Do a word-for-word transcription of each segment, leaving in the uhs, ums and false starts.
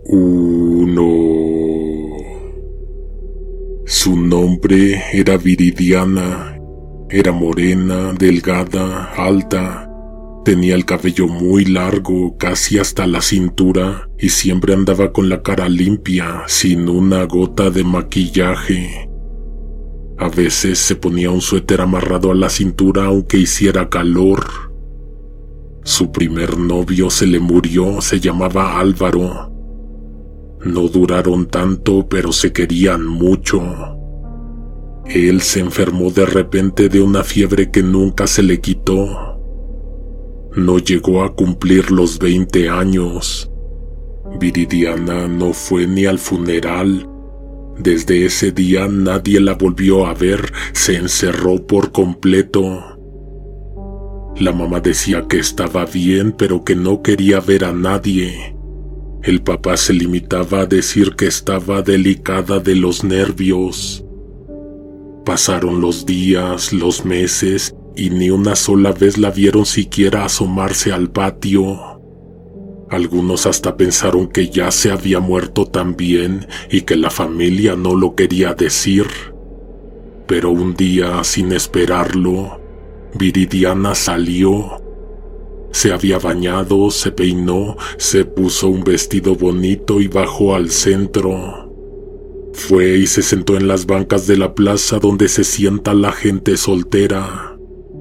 Uno. Su nombre era Viridiana. Era morena, delgada, alta. Tenía el cabello muy largo, casi hasta la cintura, y siempre andaba con la cara limpia, sin una gota de maquillaje. A veces se ponía un suéter amarrado a la cintura aunque hiciera calor. Su primer novio se le murió, se llamaba Álvaro. No duraron tanto, pero se querían mucho. Él se enfermó de repente de una fiebre que nunca se le quitó. No llegó a cumplir los veinte años. Viridiana no fue ni al funeral. Desde ese día nadie la volvió a ver, se encerró por completo. La mamá decía que estaba bien, pero que no quería ver a nadie. El papá se limitaba a decir que estaba delicada de los nervios. Pasaron los días, los meses, y ni una sola vez la vieron siquiera asomarse al patio. Algunos hasta pensaron que ya se había muerto también y que la familia no lo quería decir. Pero un día, sin esperarlo, Viridiana salió. Se había bañado, se peinó, se puso un vestido bonito y bajó al centro. Fue y se sentó en las bancas de la plaza donde se sienta la gente soltera.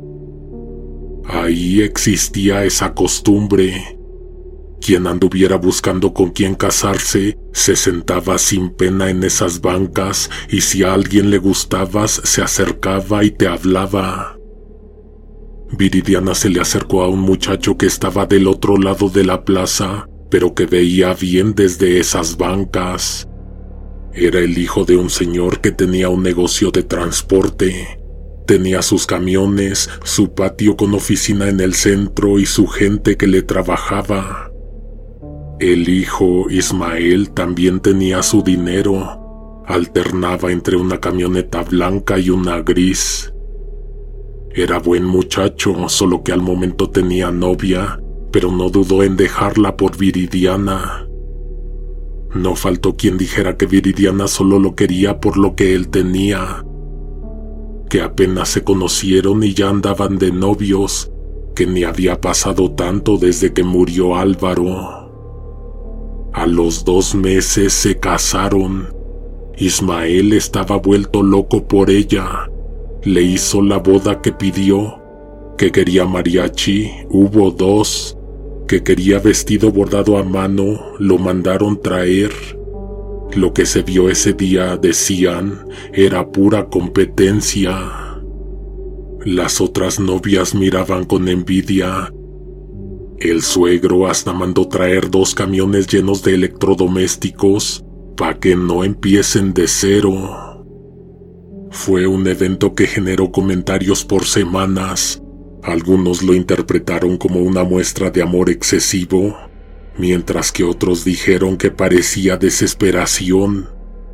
Ahí existía esa costumbre. Quien anduviera buscando con quién casarse, se sentaba sin pena en esas bancas, y si a alguien le gustabas, se acercaba y te hablaba. Viridiana se le acercó a un muchacho que estaba del otro lado de la plaza, pero que veía bien desde esas bancas. Era el hijo de un señor que tenía un negocio de transporte. Tenía sus camiones, su patio con oficina en el centro y su gente que le trabajaba. El hijo, Ismael, también tenía su dinero. Alternaba entre una camioneta blanca y una gris. Era buen muchacho, solo que al momento tenía novia, pero no dudó en dejarla por Viridiana. No faltó quien dijera que Viridiana solo lo quería por lo que él tenía, que apenas se conocieron y ya andaban de novios, que ni había pasado tanto desde que murió Álvaro. A los dos meses se casaron. Ismael estaba vuelto loco por ella. Le hizo la boda que pidió, que quería mariachi, hubo dos, que quería vestido bordado a mano, lo mandaron traer. Lo que se vio ese día, decían, era pura competencia. Las otras novias miraban con envidia. El suegro hasta mandó traer dos camiones llenos de electrodomésticos para que no empiecen de cero. Fue un evento que generó comentarios por semanas. Algunos lo interpretaron como una muestra de amor excesivo, mientras que otros dijeron que parecía desesperación.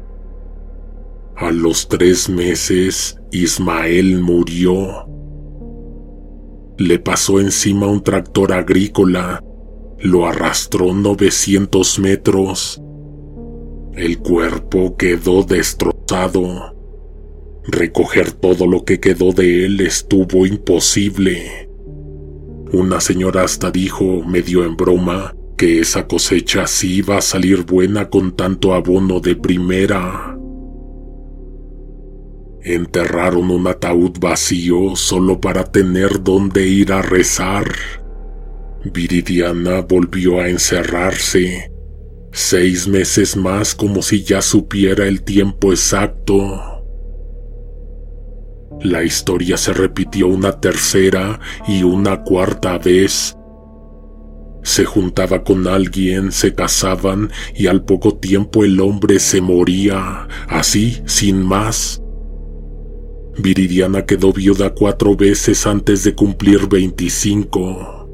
A los tres meses, Ismael murió. Le pasó encima un tractor agrícola, lo arrastró novecientos metros. El cuerpo quedó destrozado. Recoger todo lo que quedó de él estuvo imposible. Una señora hasta dijo, medio en broma, que esa cosecha sí iba a salir buena con tanto abono de primera. Enterraron un ataúd vacío solo para tener dónde ir a rezar. Viridiana volvió a encerrarse. Seis meses más, como si ya supiera el tiempo exacto. La historia se repitió una tercera y una cuarta vez. Se juntaba con alguien, se casaban y al poco tiempo el hombre se moría, así, sin más. Viridiana quedó viuda cuatro veces antes de cumplir veinticinco.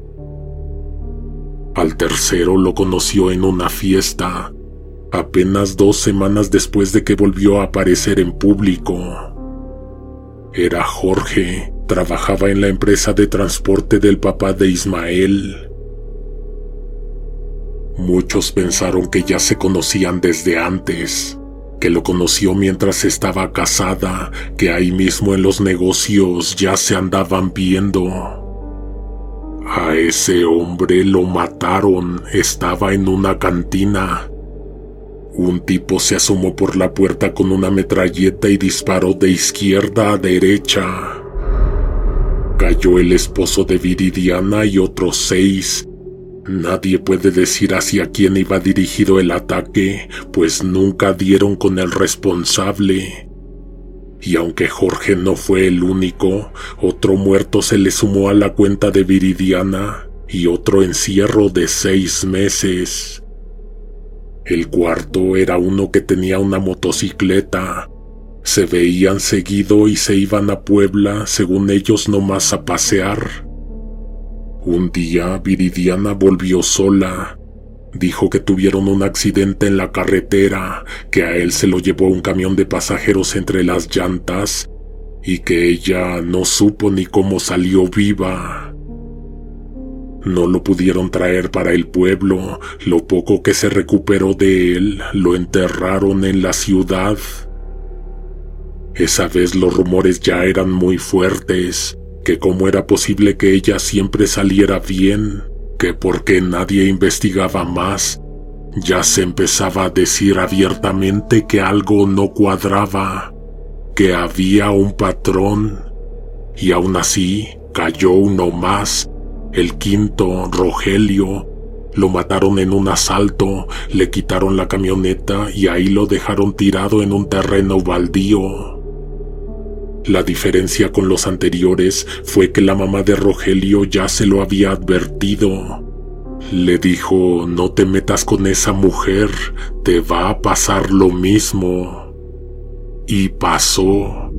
Al tercero lo conoció en una fiesta, apenas dos semanas después de que volvió a aparecer en público. Era Jorge, trabajaba en la empresa de transporte del papá de Ismael. Muchos pensaron que ya se conocían desde antes, que lo conoció mientras estaba casada, que ahí mismo en los negocios ya se andaban viendo. A ese hombre lo mataron, estaba en una cantina. Un tipo se asomó por la puerta con una metralleta y disparó de izquierda a derecha. Cayó el esposo de Viridiana y otros seis. Nadie puede decir hacia quién iba dirigido el ataque, pues nunca dieron con el responsable. Y aunque Jorge no fue el único, otro muerto se le sumó a la cuenta de Viridiana y otro encierro de seis meses. El cuarto era uno que tenía una motocicleta. Se veían seguido y se iban a Puebla, según ellos, nomás a pasear. Un día Viridiana volvió sola. Dijo que tuvieron un accidente en la carretera, que a él se lo llevó un camión de pasajeros entre las llantas y que ella no supo ni cómo salió viva. No lo pudieron traer para el pueblo. Lo poco que se recuperó de él lo enterraron en la ciudad. Esa vez los rumores ya eran muy fuertes, que cómo era posible que ella siempre saliera bien, que porque nadie investigaba más. Ya se empezaba a decir abiertamente que algo no cuadraba, que había un patrón, y aún así cayó uno más, el quinto, Rogelio. Lo mataron en un asalto, le quitaron la camioneta y ahí lo dejaron tirado en un terreno baldío. La diferencia con los anteriores fue que la mamá de Rogelio ya se lo había advertido. Le dijo: no te metas con esa mujer, te va a pasar lo mismo. Y pasó.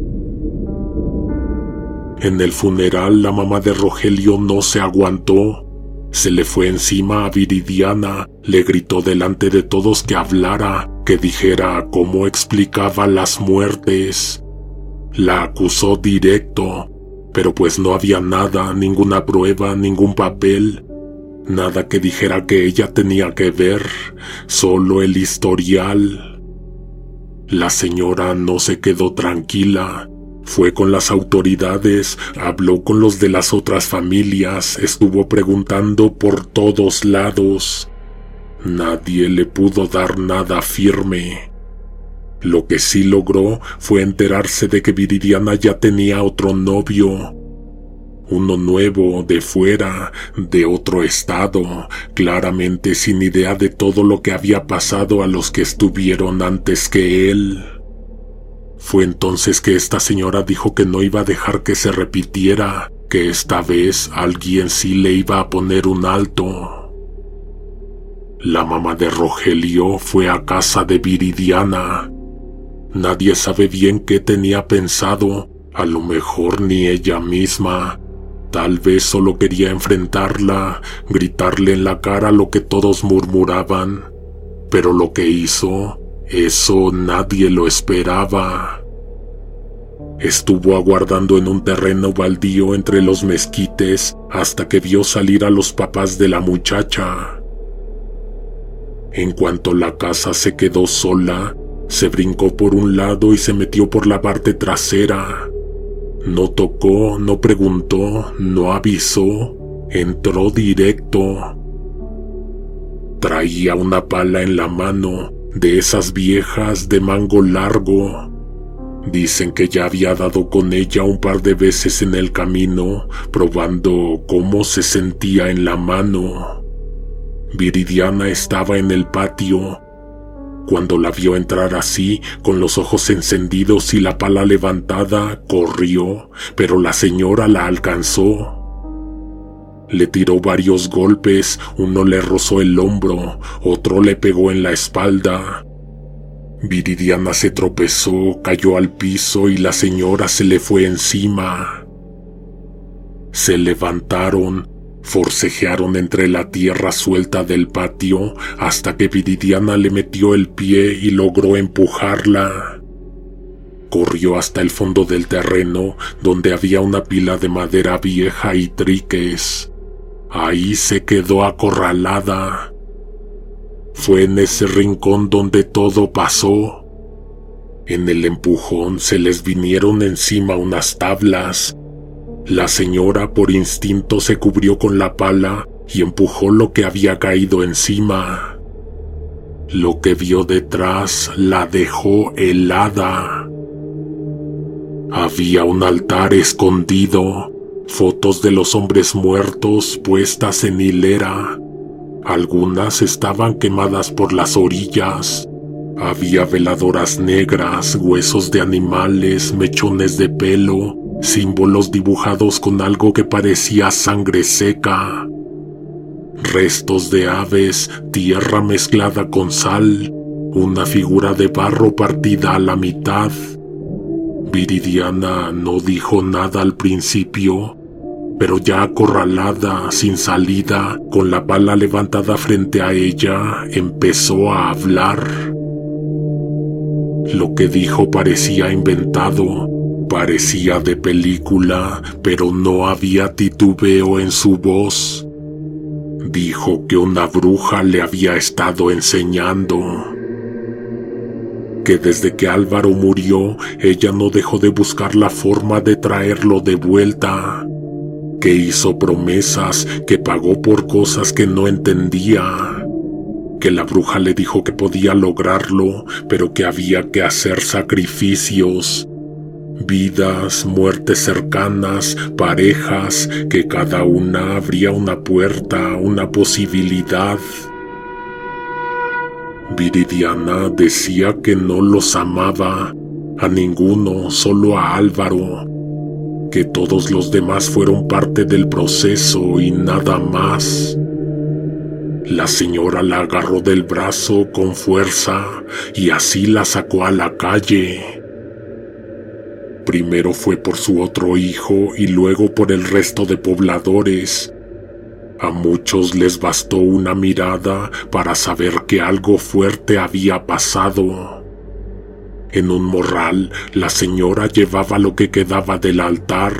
En el funeral la mamá de Rogelio no se aguantó. Se le fue encima a Viridiana, le gritó delante de todos que hablara, que dijera cómo explicaba las muertes. La acusó directo, pero pues no había nada, ninguna prueba, ningún papel, nada que dijera que ella tenía que ver, solo el historial. La señora no se quedó tranquila. Fue con las autoridades, habló con los de las otras familias, estuvo preguntando por todos lados. Nadie le pudo dar nada firme. Lo que sí logró fue enterarse de que Viridiana ya tenía otro novio. Uno nuevo, de fuera, de otro estado, claramente sin idea de todo lo que había pasado a los que estuvieron antes que él. Fue entonces que esta señora dijo que no iba a dejar que se repitiera, que esta vez alguien sí le iba a poner un alto. La mamá de Rogelio fue a casa de Viridiana. Nadie sabe bien qué tenía pensado, a lo mejor ni ella misma. Tal vez solo quería enfrentarla, gritarle en la cara lo que todos murmuraban. Pero lo que hizo, eso nadie lo esperaba. Estuvo aguardando en un terreno baldío entre los mezquites hasta que vio salir a los papás de la muchacha. En cuanto la casa se quedó sola, se brincó por un lado y se metió por la parte trasera. No tocó, no preguntó, no avisó, entró directo. Traía una pala en la mano, de esas viejas de mango largo. Dicen que ya había dado con ella un par de veces en el camino, probando cómo se sentía en la mano. Viridiana estaba en el patio. Cuando la vio entrar así, con los ojos encendidos y la pala levantada, corrió, pero la señora la alcanzó. Le tiró varios golpes, uno le rozó el hombro, otro le pegó en la espalda. Viridiana se tropezó, cayó al piso y la señora se le fue encima. Se levantaron, forcejearon entre la tierra suelta del patio hasta que Viridiana le metió el pie y logró empujarla. Corrió hasta el fondo del terreno, donde había una pila de madera vieja y triques. Ahí se quedó acorralada. Fue en ese rincón donde todo pasó. En el empujón se les vinieron encima unas tablas. La señora por instinto se cubrió con la pala y empujó lo que había caído encima. Lo que vio detrás la dejó helada. Había un altar escondido, fotos de los hombres muertos puestas en hilera. Algunas estaban quemadas por las orillas. Había veladoras negras, huesos de animales, mechones de pelo, símbolos dibujados con algo que parecía sangre seca. Restos de aves, tierra mezclada con sal, una figura de barro partida a la mitad. Viridiana no dijo nada al principio, pero ya acorralada, sin salida, con la pala levantada frente a ella, empezó a hablar. Lo que dijo parecía inventado, parecía de película, pero no había titubeo en su voz. Dijo que una bruja le había estado enseñando. Que desde que Álvaro murió, ella no dejó de buscar la forma de traerlo de vuelta. Que hizo promesas, que pagó por cosas que no entendía. Que la bruja le dijo que podía lograrlo, pero que había que hacer sacrificios. Vidas, muertes cercanas, parejas, que cada una abría una puerta, una posibilidad. Viridiana decía que no los amaba, a ninguno, solo a Álvaro, que todos los demás fueron parte del proceso y nada más. La señora la agarró del brazo con fuerza y así la sacó a la calle. Primero fue por su otro hijo y luego por el resto de pobladores. A muchos les bastó una mirada para saber que algo fuerte había pasado. En un morral, la señora llevaba lo que quedaba del altar.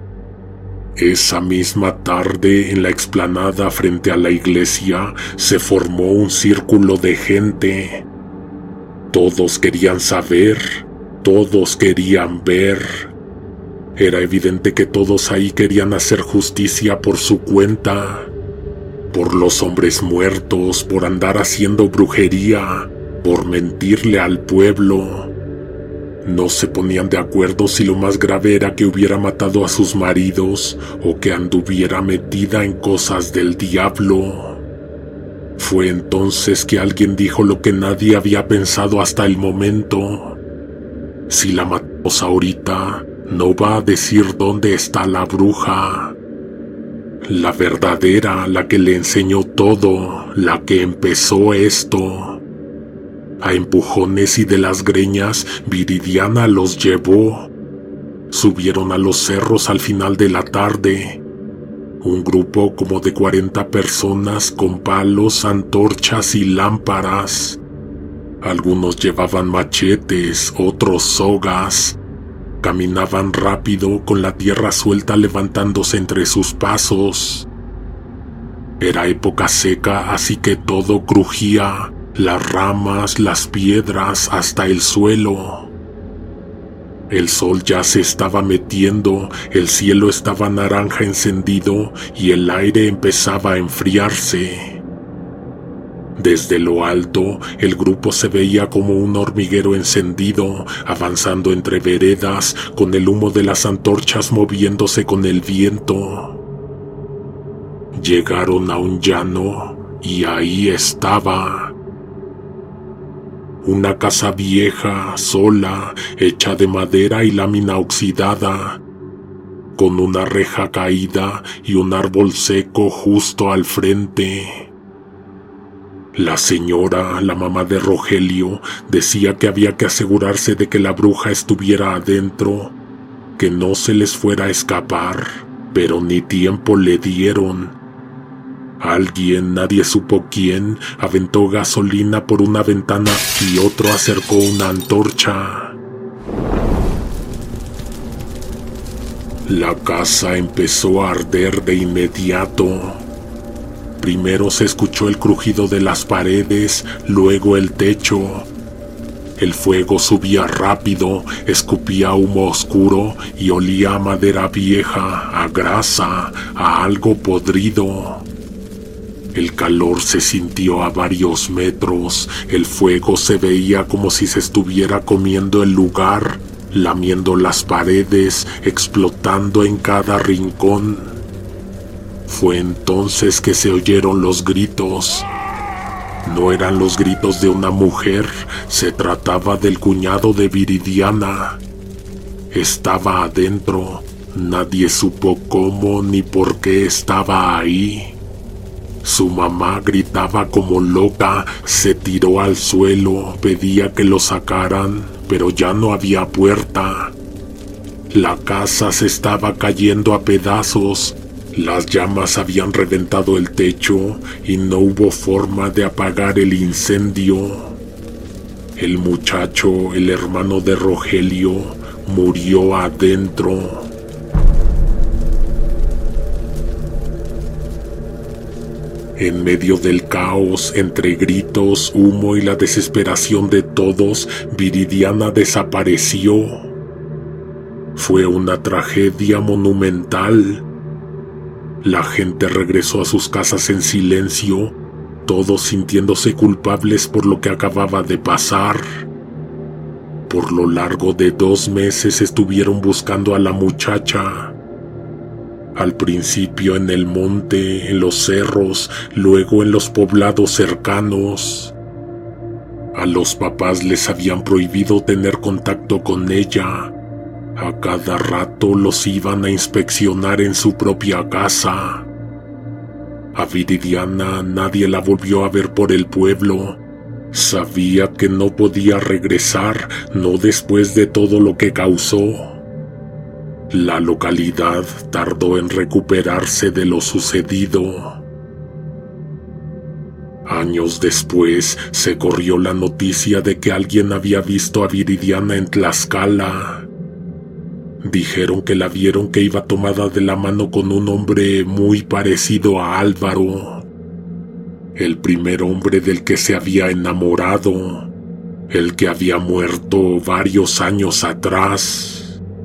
Esa misma tarde, en la explanada frente a la iglesia, se formó un círculo de gente. Todos querían saber. Todos querían ver. Era evidente que todos ahí querían hacer justicia por su cuenta. Por los hombres muertos, por andar haciendo brujería, por mentirle al pueblo. No se ponían de acuerdo si lo más grave era que hubiera matado a sus maridos o que anduviera metida en cosas del diablo. Fue entonces que alguien dijo lo que nadie había pensado hasta el momento. Si la matamos ahorita, no va a decir dónde está la bruja. La verdadera, la que le enseñó todo, la que empezó esto. A empujones y de las greñas, Viridiana los llevó. Subieron a los cerros al final de la tarde. Un grupo como de cuarenta personas con palos, antorchas y lámparas. Algunos llevaban machetes, otros sogas. Caminaban rápido con la tierra suelta levantándose entre sus pasos. Era época seca, así que todo crujía, las ramas, las piedras, hasta el suelo. El sol ya se estaba metiendo, el cielo estaba naranja encendido y el aire empezaba a enfriarse. Desde lo alto, el grupo se veía como un hormiguero encendido, avanzando entre veredas, con el humo de las antorchas moviéndose con el viento. Llegaron a un llano y ahí estaba. Una casa vieja, sola, hecha de madera y lámina oxidada, con una reja caída y un árbol seco justo al frente. La señora, la mamá de Rogelio, decía que había que asegurarse de que la bruja estuviera adentro, que no se les fuera a escapar, pero ni tiempo le dieron. Alguien, nadie supo quién, aventó gasolina por una ventana y otro acercó una antorcha. La casa empezó a arder de inmediato. Primero se escuchó el crujido de las paredes, luego el techo. El fuego subía rápido, escupía humo oscuro y olía a madera vieja, a grasa, a algo podrido. El calor se sintió a varios metros, el fuego se veía como si se estuviera comiendo el lugar, lamiendo las paredes, explotando en cada rincón. Fue entonces que se oyeron los gritos. No eran los gritos de una mujer, se trataba del cuñado de Viridiana. Estaba adentro, nadie supo cómo ni por qué estaba ahí. Su mamá gritaba como loca, se tiró al suelo, pedía que lo sacaran, pero ya no había puerta. La casa se estaba cayendo a pedazos. Las llamas habían reventado el techo y no hubo forma de apagar el incendio. El muchacho, el hermano de Rogelio, murió adentro. En medio del caos, entre gritos, humo y la desesperación de todos, Viridiana desapareció. Fue una tragedia monumental. La gente regresó a sus casas en silencio, todos sintiéndose culpables por lo que acababa de pasar. Por lo largo de dos meses estuvieron buscando a la muchacha. Al principio en el monte, en los cerros, luego en los poblados cercanos. A los papás les habían prohibido tener contacto con ella. A cada rato los iban a inspeccionar en su propia casa. A Viridiana nadie la volvió a ver por el pueblo. Sabía que no podía regresar, no después de todo lo que causó. La localidad tardó en recuperarse de lo sucedido. Años después se corrió la noticia de que alguien había visto a Viridiana en Tlaxcala. Dijeron que la vieron que iba tomada de la mano con un hombre muy parecido a Álvaro, el primer hombre del que se había enamorado, el que había muerto varios años atrás.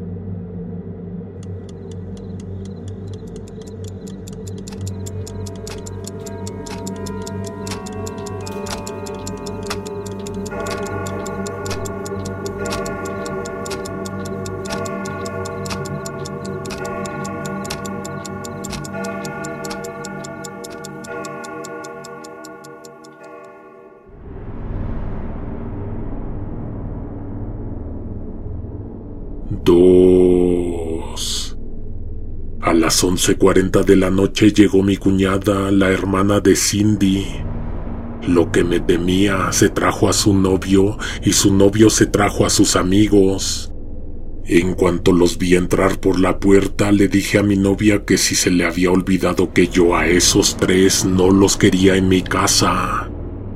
Dos. A las once cuarenta de la noche llegó mi cuñada, la hermana de Cindy. Lo que me temía se trajo a su novio y su novio se trajo a sus amigos. En cuanto los vi entrar por la puerta, le dije a mi novia que si se le había olvidado que yo a esos tres no los quería en mi casa.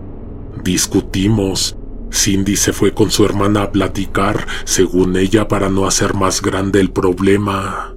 Discutimos. Cindy se fue con su hermana a platicar, según ella, para no hacer más grande el problema.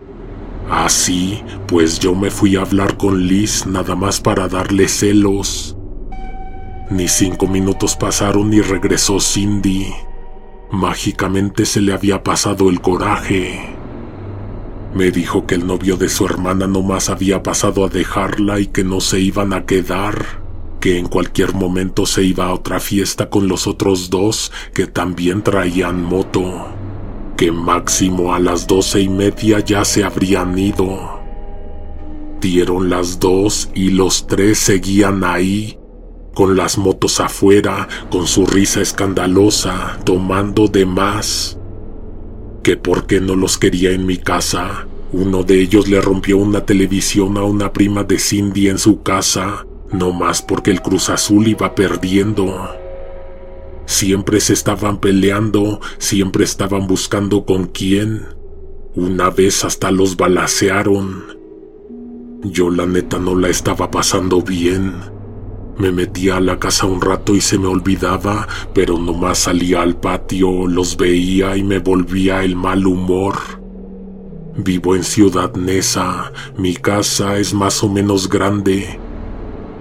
Así, pues yo me fui a hablar con Liz nada más para darle celos. Ni cinco minutos pasaron y regresó Cindy. Mágicamente se le había pasado el coraje. Me dijo que el novio de su hermana nomás había pasado a dejarla y que no se iban a quedar, que en cualquier momento se iba a otra fiesta con los otros dos que también traían moto, que máximo a las doce y media ya se habrían ido. Dieron las dos y los tres seguían ahí, con las motos afuera, con su risa escandalosa, tomando de más. Que por qué no los quería en mi casa. Uno de ellos le rompió una televisión a una prima de Cindy en su casa, no más porque el Cruz Azul iba perdiendo. Siempre se estaban peleando, siempre estaban buscando con quién. Una vez hasta los balacearon. Yo la neta no la estaba pasando bien. Me metía a la casa un rato y se me olvidaba, pero nomás salía al patio, los veía y me volvía el mal humor. Vivo en Ciudad Neza, mi casa es más o menos grande.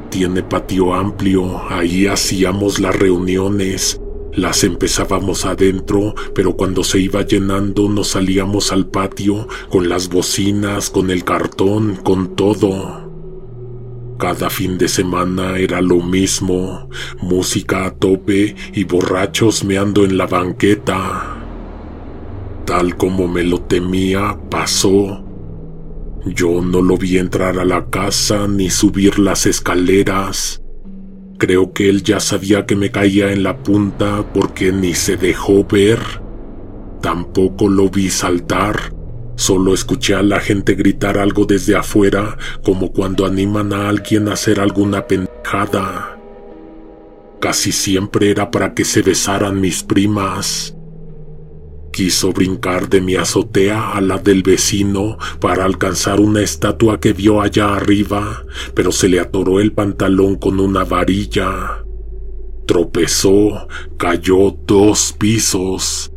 Tiene patio amplio, ahí hacíamos las reuniones. Las empezábamos adentro, pero cuando se iba llenando nos salíamos al patio con las bocinas, con el cartón, con todo. Cada fin de semana era lo mismo, música a tope y borrachos meando en la banqueta. Tal como me lo temía, pasó. Yo no lo vi entrar a la casa ni subir las escaleras. Creo que él ya sabía que me caía en la punta porque ni se dejó ver. Tampoco lo vi saltar. Solo escuché a la gente gritar algo desde afuera, como cuando animan a alguien a hacer alguna pendejada. Casi siempre era para que se besaran mis primas. Quiso brincar de mi azotea a la del vecino para alcanzar una estatua que vio allá arriba, pero se le atoró el pantalón con una varilla. Tropezó, cayó dos pisos.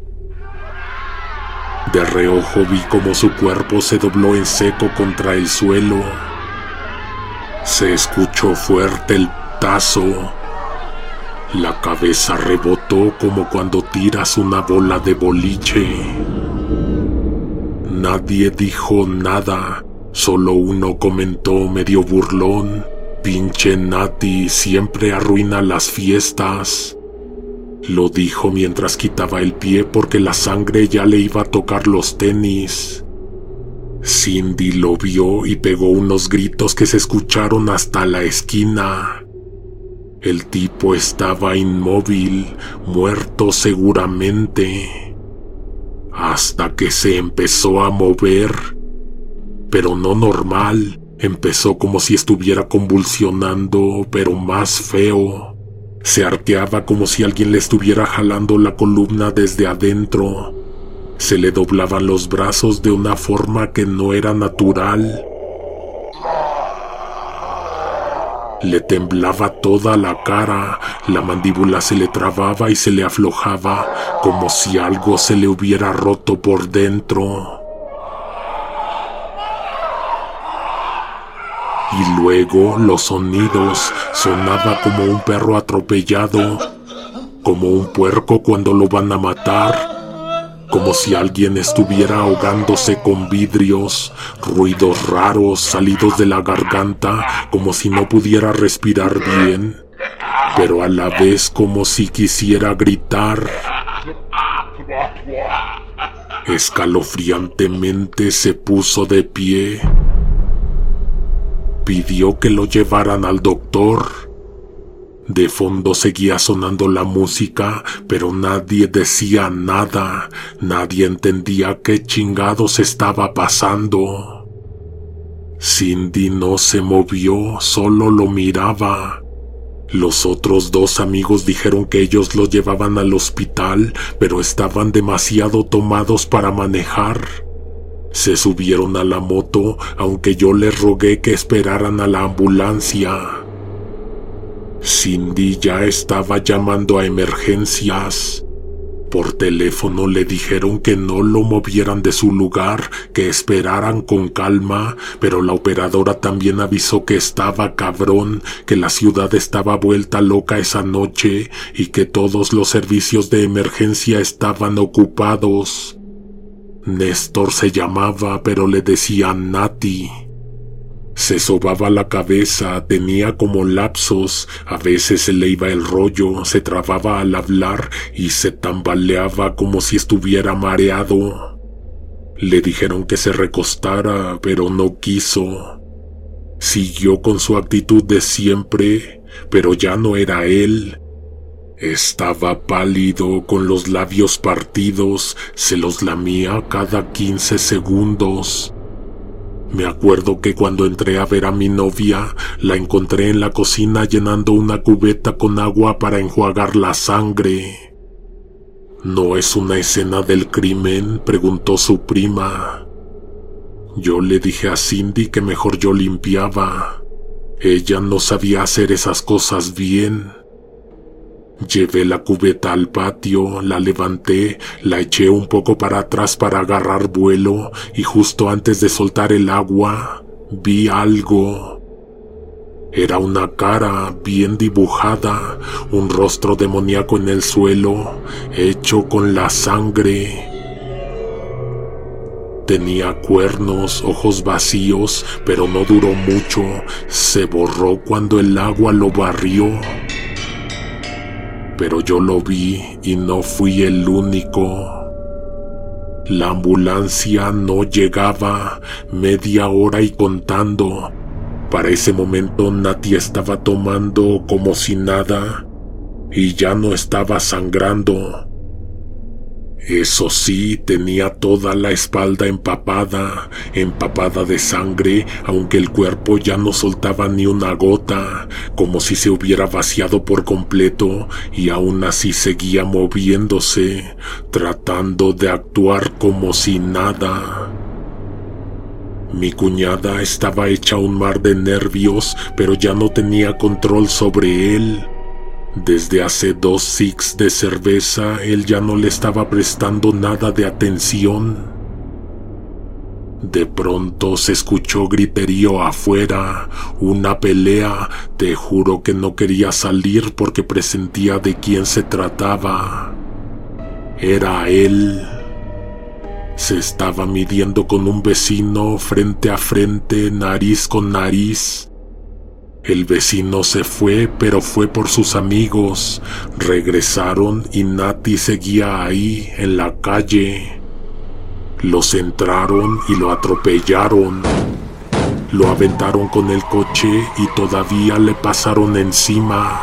De reojo vi cómo su cuerpo se dobló en seco contra el suelo. Se escuchó fuerte el tazo. La cabeza rebotó como cuando tiras una bola de boliche. Nadie dijo nada, solo uno comentó medio burlón: pinche Nati, siempre arruina las fiestas. Lo dijo mientras quitaba el pie porque la sangre ya le iba a tocar los tenis. Cindy lo vio y pegó unos gritos que se escucharon hasta la esquina. El tipo estaba inmóvil, muerto seguramente, hasta que se empezó a mover, pero no normal, empezó como si estuviera convulsionando, pero más feo. Se arqueaba como si alguien le estuviera jalando la columna desde adentro. Se le doblaban los brazos de una forma que no era natural. Le temblaba toda la cara, la mandíbula se le trababa y se le aflojaba, como si algo se le hubiera roto por dentro. Y luego los sonidos, sonaba como un perro atropellado, como un puerco cuando lo van a matar, como si alguien estuviera ahogándose con vidrios, ruidos raros salidos de la garganta, como si no pudiera respirar bien, pero a la vez como si quisiera gritar. Escalofriantemente se puso de pie. Pidió que lo llevaran al doctor. De fondo seguía sonando la música, pero nadie decía nada. Nadie entendía qué chingados estaba pasando. Cindy no se movió, solo lo miraba. Los otros dos amigos dijeron que ellos lo llevaban al hospital, pero estaban demasiado tomados para manejar. Se subieron a la moto, aunque yo les rogué que esperaran a la ambulancia. Cindy ya estaba llamando a emergencias. Por teléfono le dijeron que no lo movieran de su lugar, que esperaran con calma, pero la operadora también avisó que estaba cabrón, que la ciudad estaba vuelta loca esa noche y que todos los servicios de emergencia estaban ocupados. Néstor se llamaba, pero le decían Nati. Se sobaba la cabeza, tenía como lapsos, a veces se le iba el rollo, se trababa al hablar y se tambaleaba como si estuviera mareado. Le dijeron que se recostara, pero no quiso. Siguió con su actitud de siempre, pero ya no era él. Estaba pálido, con los labios partidos, se los lamía cada quince segundos. Me acuerdo que cuando entré a ver a mi novia, la encontré en la cocina llenando una cubeta con agua para enjuagar la sangre. ¿No es una escena del crimen?, preguntó su prima. Yo le dije a Cindy que mejor yo limpiaba. Ella no sabía hacer esas cosas bien. Llevé la cubeta al patio, la levanté, la eché un poco para atrás para agarrar vuelo y justo antes de soltar el agua, vi algo. Era una cara bien dibujada, un rostro demoníaco en el suelo, hecho con la sangre. Tenía cuernos, ojos vacíos, pero no duró mucho. Se borró cuando el agua lo barrió. Pero yo lo vi y no fui el único. La ambulancia no llegaba, media hora y contando. Para ese momento Nati estaba tomando como si nada y ya no estaba sangrando. Eso sí, tenía toda la espalda empapada, empapada de sangre, aunque el cuerpo ya no soltaba ni una gota, como si se hubiera vaciado por completo, y aún así seguía moviéndose, tratando de actuar como si nada. Mi cuñada estaba hecha un mar de nervios, pero ya no tenía control sobre él. Desde hace dos six de cerveza, él ya no le estaba prestando nada de atención. De pronto se escuchó griterío afuera, una pelea. Te juro que no quería salir porque presentía de quién se trataba. Era él. Se estaba midiendo con un vecino frente a frente, nariz con nariz. El vecino se fue, pero fue por sus amigos. Regresaron y Nati seguía ahí, en la calle. Los entraron y lo atropellaron. Lo aventaron con el coche y todavía le pasaron encima.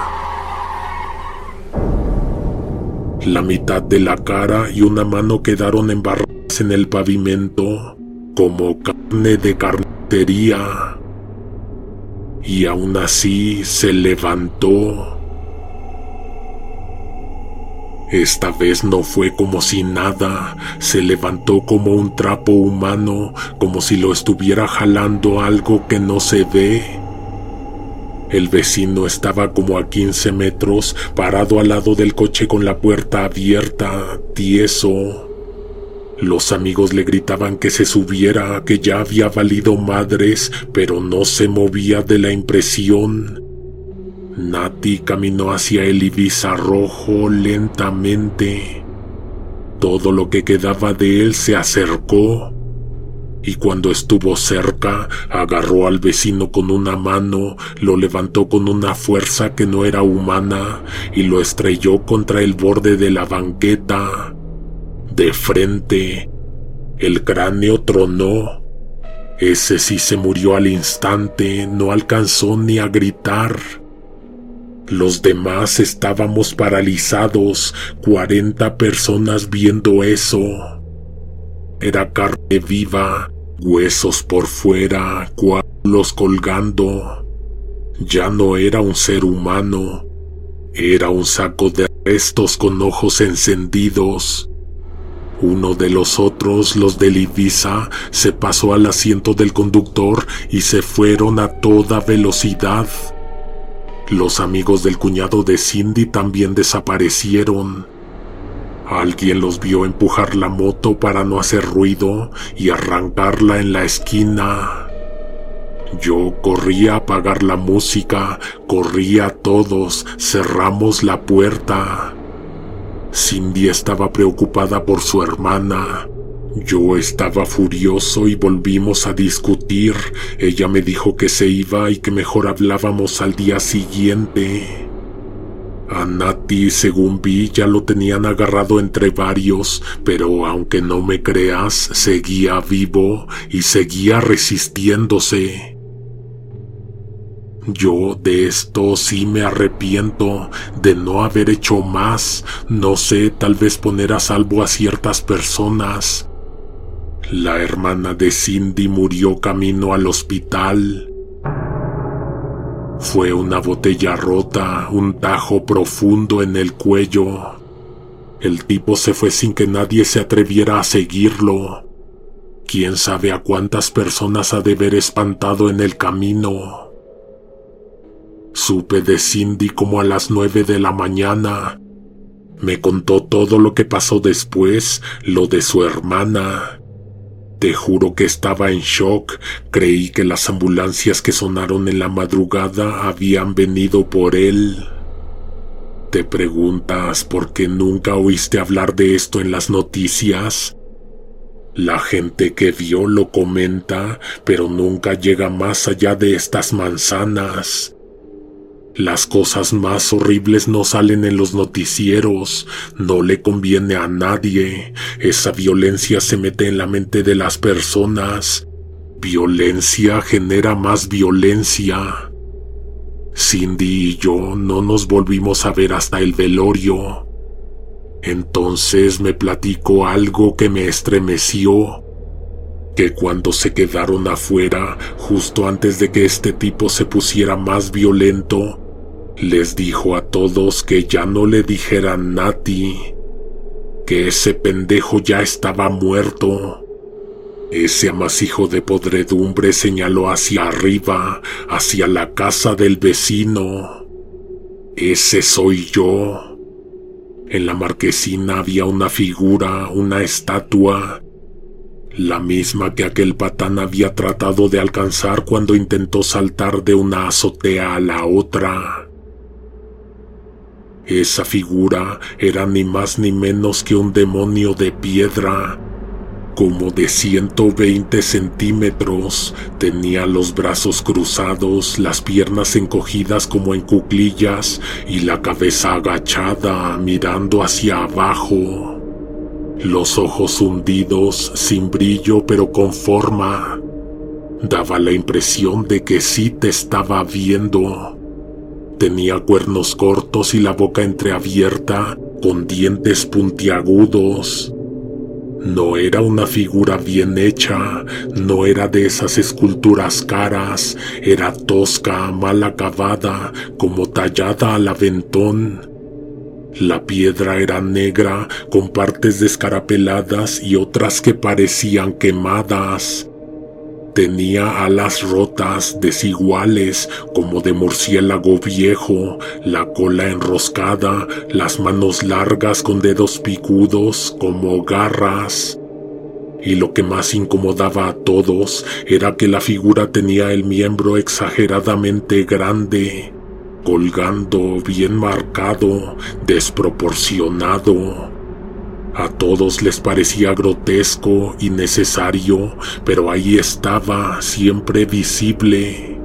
La mitad de la cara y una mano quedaron embarradas en el pavimento, como carne de carnicería. Y aún así se levantó. Esta vez no fue como si nada, se levantó como un trapo humano, como si lo estuviera jalando algo que no se ve. El vecino estaba como a quince metros, parado al lado del coche con la puerta abierta, tieso. Los amigos le gritaban que se subiera, que ya había valido madres, pero no se movía de la impresión. Nati caminó hacia el Ibiza rojo lentamente. Todo lo que quedaba de él se acercó, y cuando estuvo cerca, agarró al vecino con una mano, lo levantó con una fuerza que no era humana, y lo estrelló contra el borde de la banqueta. De frente, el cráneo tronó. Ese sí se murió al instante, no alcanzó ni a gritar. Los demás estábamos paralizados, cuarenta personas viendo eso. Era carne viva, huesos por fuera, coágulos colgando. Ya no era un ser humano, era un saco de restos con ojos encendidos. Uno de los otros, los del Ibiza, se pasó al asiento del conductor y se fueron a toda velocidad. Los amigos del cuñado de Cindy también desaparecieron. Alguien los vio empujar la moto para no hacer ruido y arrancarla en la esquina. Yo corrí a apagar la música, corrí a todos, cerramos la puerta. Cindy estaba preocupada por su hermana. Yo estaba furioso y volvimos a discutir. Ella me dijo que se iba y que mejor hablábamos al día siguiente. A Nati, según vi, ya lo tenían agarrado entre varios, pero aunque no me creas, seguía vivo y seguía resistiéndose. Yo de esto sí me arrepiento, de no haber hecho más, no sé, tal vez poner a salvo a ciertas personas. La hermana de Cindy murió camino al hospital. Fue una botella rota, un tajo profundo en el cuello. El tipo se fue sin que nadie se atreviera a seguirlo. Quién sabe a cuántas personas ha de haber espantado en el camino. Supe de Cindy como a las nueve de la mañana. Me contó todo lo que pasó después, lo de su hermana. Te juro que estaba en shock. Creí que las ambulancias que sonaron en la madrugada habían venido por él. ¿Te preguntas por qué nunca oíste hablar de esto en las noticias? La gente que vio lo comenta, pero nunca llega más allá de estas manzanas. Las cosas más horribles no salen en los noticieros, no le conviene a nadie. Esa violencia se mete en la mente de las personas. Violencia genera más violencia. Cindy y yo no nos volvimos a ver hasta el velorio. Entonces me platicó algo que me estremeció. Que cuando se quedaron afuera, justo antes de que este tipo se pusiera más violento, les dijo a todos que ya no le dijeran Nati, que ese pendejo ya estaba muerto. Ese amasijo de podredumbre señaló hacia arriba, hacia la casa del vecino. Ese soy yo. En la marquesina había una figura, una estatua, la misma que aquel patán había tratado de alcanzar cuando intentó saltar de una azotea a la otra. Esa figura era ni más ni menos que un demonio de piedra, como de ciento veinte centímetros. Tenía los brazos cruzados, las piernas encogidas como en cuclillas y la cabeza agachada, mirando hacia abajo. Los ojos hundidos, sin brillo pero con forma. Daba la impresión de que sí te estaba viendo. Tenía cuernos cortos y la boca entreabierta, con dientes puntiagudos. No era una figura bien hecha, no era de esas esculturas caras, era tosca, mal acabada, como tallada al aventón. La piedra era negra, con partes descarapeladas y otras que parecían quemadas. Tenía alas rotas, desiguales, como de murciélago viejo, la cola enroscada, las manos largas con dedos picudos, como garras. Y lo que más incomodaba a todos era que la figura tenía el miembro exageradamente grande, colgando, bien marcado, desproporcionado. A todos les parecía grotesco, innecesario, pero ahí estaba, siempre visible.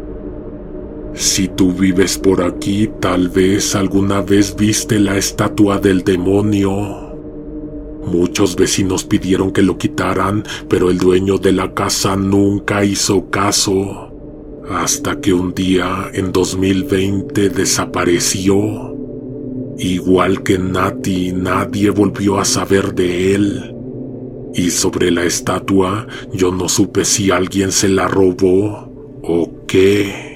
Si tú vives por aquí, tal vez alguna vez viste la estatua del demonio. Muchos vecinos pidieron que lo quitaran, pero el dueño de la casa nunca hizo caso. Hasta que un día, en dos mil veinte, desapareció. Igual que Nati, nadie volvió a saber de él. Y sobre la estatua, yo no supe si alguien se la robó o qué.